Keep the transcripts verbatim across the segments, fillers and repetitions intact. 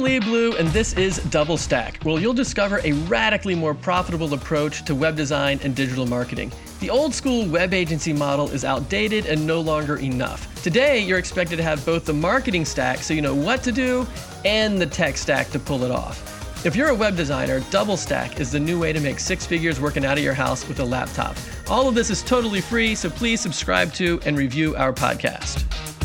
Lee Blue, and this is Double Stack, where you'll discover a radically more profitable approach to web design and digital marketing. The old school web agency model is outdated and no longer enough. Today, you're expected to have both the marketing stack, so you know what to do, and the tech stack to pull it off. If you're a web designer, Double Stack is the new way to make six figures working out of your house with a laptop. All of this is totally free, so please subscribe to and review our podcast.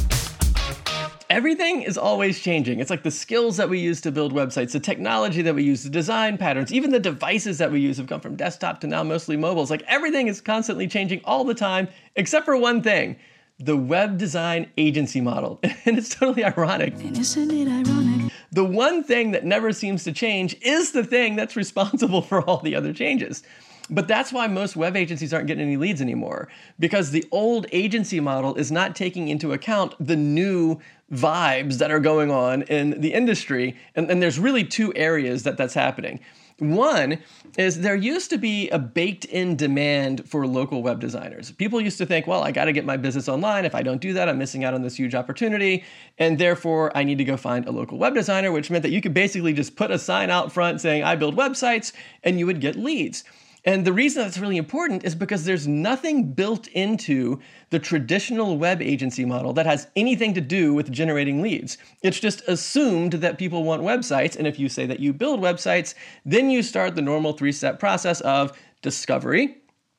Everything is always changing. It's like the skills that we use to build websites, the technology that we use, the design patterns, even the devices that we use have come from desktop to now mostly mobile. It's like everything is constantly changing all the time, except for one thing, the web design agency model. And it's totally ironic. And isn't it ironic? The one thing that never seems to change is the thing that's responsible for all the other changes. But that's why most web agencies aren't getting any leads anymore, because the old agency model is not taking into account the new vibes that are going on in the industry. And, and there's really two areas that that's happening. One is there used to be a baked-in demand for local web designers. People used to think, well, I got to get my business online. If I don't do that, I'm missing out on this huge opportunity. And therefore, I need to go find a local web designer, which meant that you could basically just put a sign out front saying, I build websites, and you would get leads. And the reason that's really important is because there's nothing built into the traditional web agency model that has anything to do with generating leads. It's just assumed that people want websites. And if you say that you build websites, then you start the normal three-step process of discovery,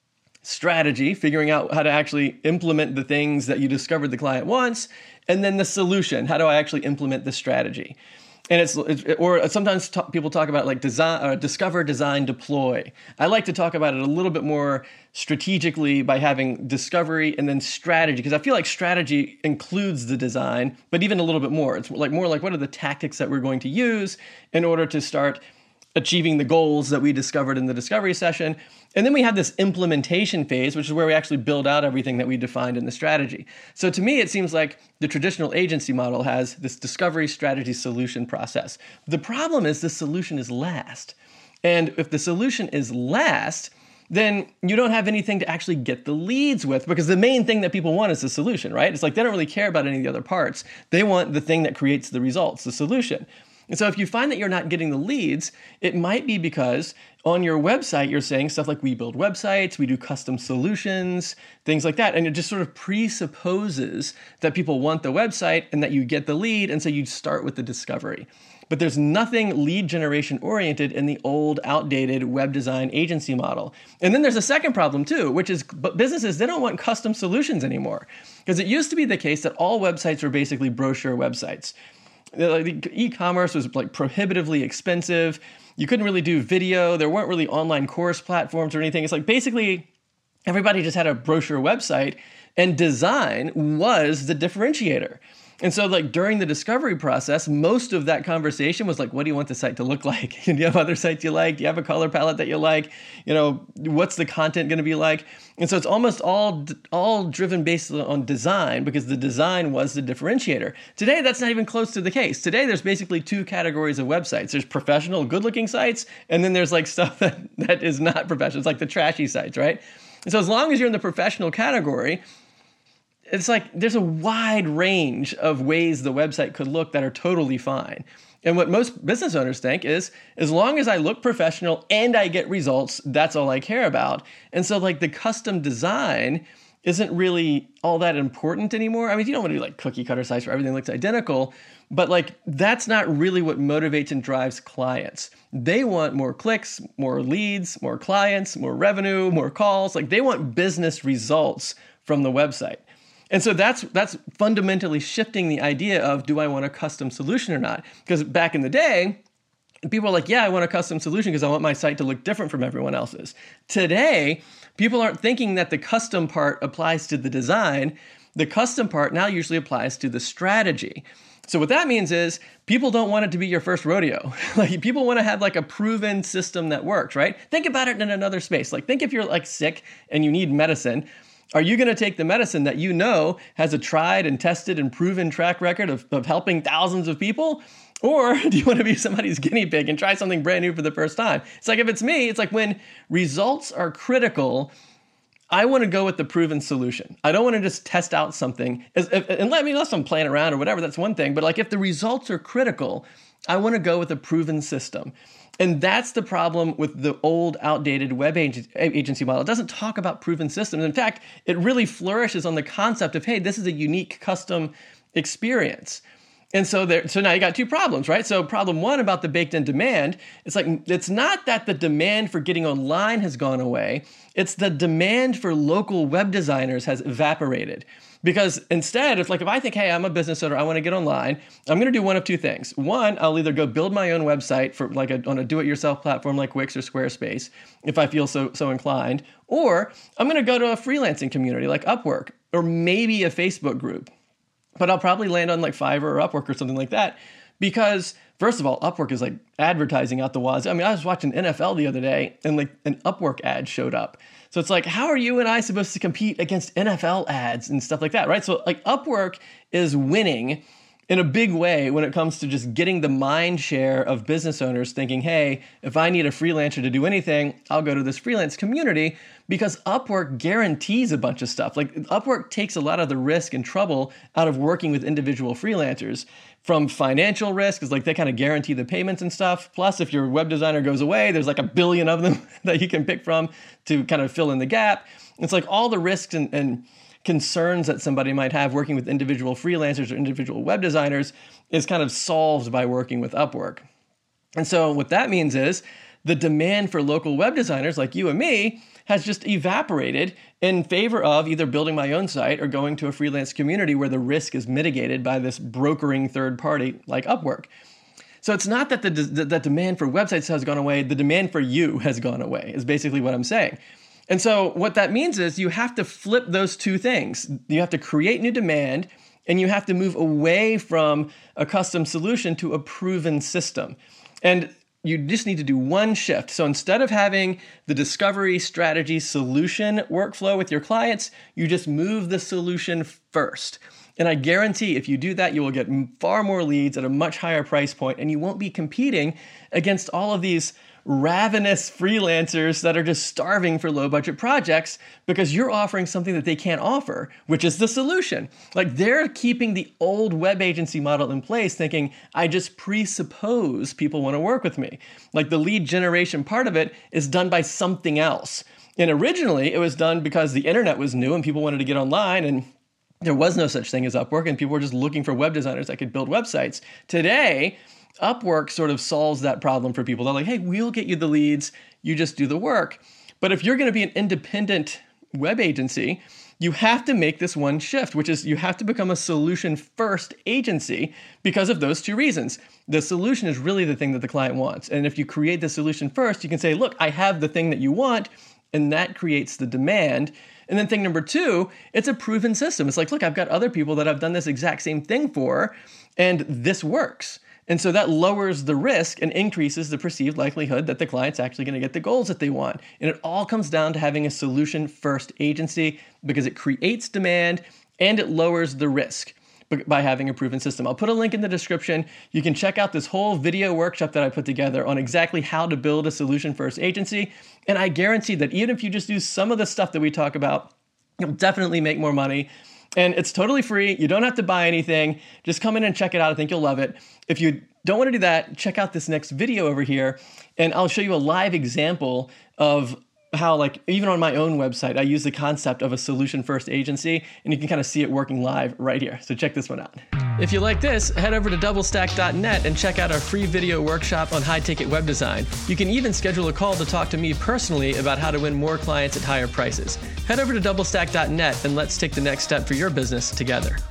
strategy, figuring out how to actually implement the things that you discovered the client wants, and then the solution. How do I actually implement the strategy? And it's, it's or sometimes t- people talk about like design, uh, discover, design, deploy. I like to talk about it a little bit more strategically by having discovery and then strategy, because I feel like strategy includes the design, but even a little bit more. It's like more like what are the tactics that we're going to use in order to start achieving the goals that we discovered in the discovery session. And then we have this implementation phase, which is where we actually build out everything that we defined in the strategy. So to me, it seems like the traditional agency model has this discovery, strategy, solution process. The problem is the solution is last. And if the solution is last, then you don't have anything to actually get the leads with, because the main thing that people want is the solution, right? It's like they don't really care about any of the other parts. They want the thing that creates the results, the solution. And so if you find that you're not getting the leads, it might be because on your website, you're saying stuff like we build websites, we do custom solutions, things like that. And it just sort of presupposes that people want the website and that you get the lead. And so you start with the discovery. But there's nothing lead generation oriented in the old, outdated web design agency model. And then there's a second problem too, which is but businesses, they don't want custom solutions anymore. Because it used to be the case that all websites were basically brochure websites. Like e-commerce was like prohibitively expensive. You couldn't really do video. There weren't really online course platforms or anything. It's like basically everybody just had a brochure website, and design was the differentiator. And so like during the discovery process, most of that conversation was like, what do you want the site to look like? Do you have other sites you like? Do you have a color palette that you like? You know, what's the content going to be like? And so it's almost all all driven based on design, because the design was the differentiator. Today, that's not even close to the case. Today, there's basically two categories of websites. There's professional, good-looking sites, and then there's like stuff that, that is not professional. It's like the trashy sites, right? And so as long as you're in the professional category, it's like there's a wide range of ways the website could look that are totally fine. And what most business owners think is, as long as I look professional and I get results, that's all I care about. And so like the custom design isn't really all that important anymore. I mean, you don't want to do like cookie cutter sites where everything looks identical, but like that's not really what motivates and drives clients. They want more clicks, more leads, more clients, more revenue, more calls. Like they want business results from the website. And so that's that's fundamentally shifting the idea of, do I want a custom solution or not? Because back in the day, people are like, yeah, I want a custom solution because I want my site to look different from everyone else's. Today, people aren't thinking that the custom part applies to the design. The custom part now usually applies to the strategy. So what that means is people don't want it to be your first rodeo. Like people want to have like a proven system that works, right? Think about it in another space. Like think if you're like sick and you need medicine. Are you going to take the medicine that you know has a tried and tested and proven track record of, of helping thousands of people? Or do you want to be somebody's guinea pig and try something brand new for the first time? It's like, if it's me, it's like when results are critical, I want to go with the proven solution. I don't want to just test out something. As, if, and let me, unless I'm playing around or whatever, that's one thing. But like if the results are critical, I want to go with a proven system. And that's the problem with the old, outdated web agency model. It doesn't talk about proven systems. In fact, it really flourishes on the concept of, hey, this is a unique custom experience. And so there, so now you got two problems, right? So problem one about the baked-in demand, it's like, it's not that the demand for getting online has gone away. It's the demand for local web designers has evaporated. Because instead, it's like if I think, hey, I'm a business owner, I want to get online, I'm going to do one of two things. One, I'll either go build my own website for like a, on a do-it-yourself platform like Wix or Squarespace, if I feel so so inclined, or I'm going to go to a freelancing community like Upwork, or maybe a Facebook group. But I'll probably land on like Fiverr or Upwork or something like that because, first of all, Upwork is like advertising out the wazoo. I mean, I was watching N F L the other day and like an Upwork ad showed up. So it's like, how are you and I supposed to compete against N F L ads and stuff like that, right? So like Upwork is winning in a big way when it comes to just getting the mind share of business owners thinking, hey, if I need a freelancer to do anything, I'll go to this freelance community because Upwork guarantees a bunch of stuff. Like Upwork takes a lot of the risk and trouble out of working with individual freelancers from financial risk, is like they kind of guarantee the payments and stuff. Plus, if your web designer goes away, there's like a billion of them that you can pick from to kind of fill in the gap. It's like all the risks and, and concerns that somebody might have working with individual freelancers or individual web designers is kind of solved by working with Upwork. And so what that means is the demand for local web designers like you and me has just evaporated in favor of either building my own site or going to a freelance community where the risk is mitigated by this brokering third party like Upwork. So it's not that the, the, the demand for websites has gone away, the demand for you has gone away is basically what I'm saying. And so what that means is you have to flip those two things. You have to create new demand and you have to move away from a custom solution to a proven system. And you just need to do one shift. So instead of having the discovery, strategy, solution workflow with your clients, you just move the solution first. And I guarantee if you do that, you will get far more leads at a much higher price point, and you won't be competing against all of these ravenous freelancers that are just starving for low budget projects because you're offering something that they can't offer, which is the solution. Like they're keeping the old web agency model in place thinking, I just presuppose people want to work with me. Like the lead generation part of it is done by something else. And originally it was done because the internet was new and people wanted to get online and there was no such thing as Upwork and people were just looking for web designers that could build websites. Today, Upwork sort of solves that problem for people. They're like, hey, we'll get you the leads, you just do the work. But if you're going to be an independent web agency, you have to make this one shift, which is you have to become a solution-first agency because of those two reasons. The solution is really the thing that the client wants. And if you create the solution first, you can say, look, I have the thing that you want, and that creates the demand. And then thing number two, it's a proven system. It's like, look, I've got other people that I've done this exact same thing for, and this works. And so that lowers the risk and increases the perceived likelihood that the client's actually going to get the goals that they want. And it all comes down to having a solution-first agency because it creates demand and it lowers the risk by having a proven system. I'll put a link in the description. You can check out this whole video workshop that I put together on exactly how to build a solution-first agency. And I guarantee that even if you just do some of the stuff that we talk about, you'll definitely make more money. And it's totally free. You don't have to buy anything. Just come in and check it out. I think you'll love it. If you don't want to do that, check out this next video over here, and I'll show you a live example of how, like, even on my own website, I use the concept of a solution-first agency, and you can kind of see it working live right here. So check this one out. If you like this, head over to double stack dot net and check out our free video workshop on high-ticket web design. You can even schedule a call to talk to me personally about how to win more clients at higher prices. Head over to double stack dot net and let's take the next step for your business together.